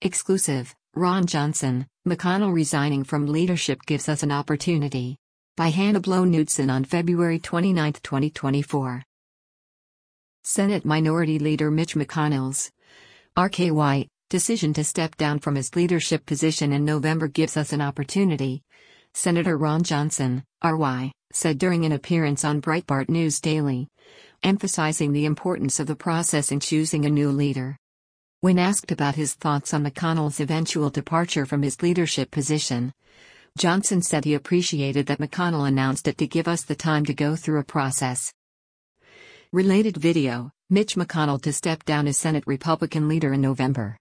Exclusive, Ron Johnson, McConnell resigning from leadership gives us an opportunity. By Hannah Blow-Knudsen on February 29, 2024. Senate Minority Leader Mitch McConnell's RKY decision to step down from his leadership position in November gives us an opportunity, Senator Ron Johnson, RY, said during an appearance on Breitbart News Daily, emphasizing the importance of the process in choosing a new leader. When asked about his thoughts on McConnell's eventual departure from his leadership position, Johnson said he appreciated that McConnell announced it to give us the time to go through a process. Related video, Mitch McConnell to step down as Senate Republican leader in November.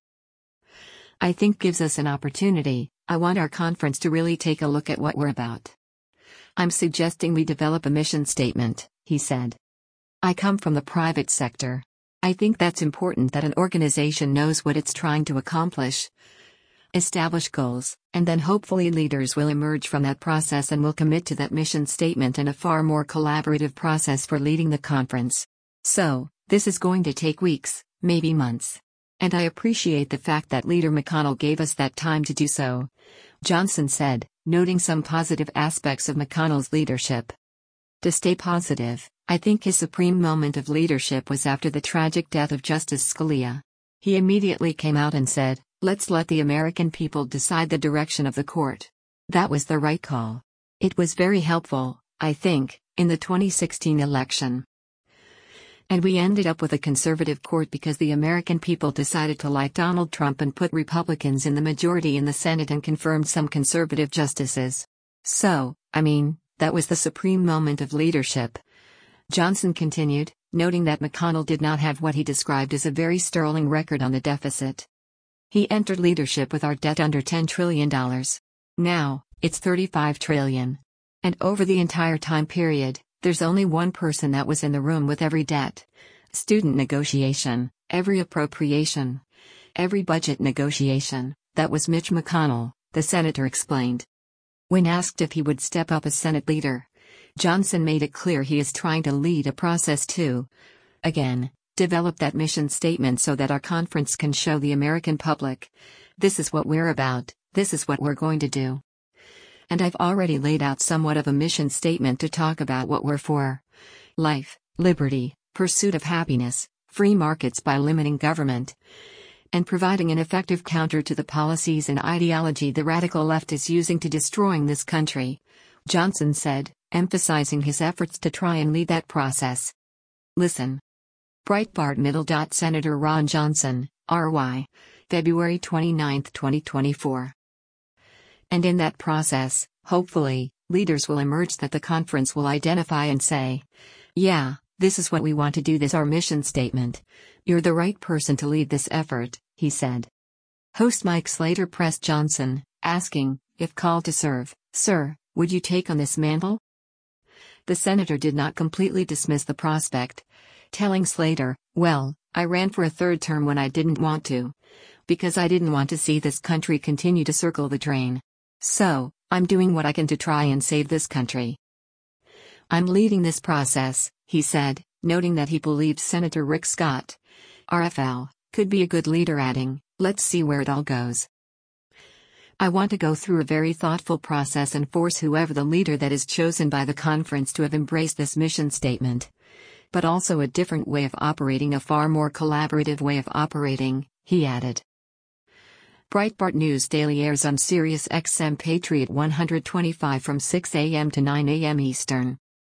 I think gives us an opportunity. I want our conference to really take a look at what we're about. I'm suggesting we develop a mission statement, he said. I come from the private sector. I think that's important that an organization knows what it's trying to accomplish, establish goals, and then hopefully leaders will emerge from that process and will commit to that mission statement and a far more collaborative process for leading the conference. So, this is going to take weeks, maybe months. And I appreciate the fact that Leader McConnell gave us that time to do so, Johnson said, noting some positive aspects of McConnell's leadership. To stay positive, I think his supreme moment of leadership was after the tragic death of Justice Scalia. He immediately came out and said, "Let's let the American people decide the direction of the court." That was the right call. It was very helpful, I think, in the 2016 election. And we ended up with a conservative court because the American people decided to like Donald Trump and put Republicans in the majority in the Senate and confirmed some conservative justices. So, that was the supreme moment of leadership. Johnson continued, noting that McConnell did not have what he described as a very sterling record on the deficit. He entered leadership with our debt under $10 trillion. Now, it's $35 trillion. And over the entire time period, there's only one person that was in the room with every debt, student negotiation, every appropriation, every budget negotiation. That was Mitch McConnell, the senator explained. When asked if he would step up as Senate leader, Johnson made it clear he is trying to lead a process to, again, develop that mission statement so that our conference can show the American public, this is what we're about, this is what we're going to do. And I've already laid out somewhat of a mission statement to talk about what we're for. Life, liberty, pursuit of happiness, free markets by limiting government, and providing an effective counter to the policies and ideology the radical left is using to destroying this country, Johnson said, emphasizing his efforts to try and lead that process. Listen. Breitbart Middle. Senator Ron Johnson, RY, February 29, 2024. And in that process, hopefully, leaders will emerge that the conference will identify and say, yeah, this is what we want to do, this is our mission statement. You're the right person to lead this effort, he said. Host Mike Slater pressed Johnson, asking, if called to serve, sir, would you take on this mantle? The senator did not completely dismiss the prospect, telling Slater, well, I ran for a third term when I didn't want to. Because I didn't want to see this country continue to circle the drain. So, I'm doing what I can to try and save this country. I'm leading this process, he said, noting that he believed Senator Rick Scott, RFL, could be a good leader, adding, let's see where it all goes. I want to go through a very thoughtful process and force whoever the leader that is chosen by the conference to have embraced this mission statement. But also a different way of operating, a far more collaborative way of operating, he added. Breitbart News Daily airs on Sirius XM Patriot 125 from 6 a.m. to 9 a.m. Eastern.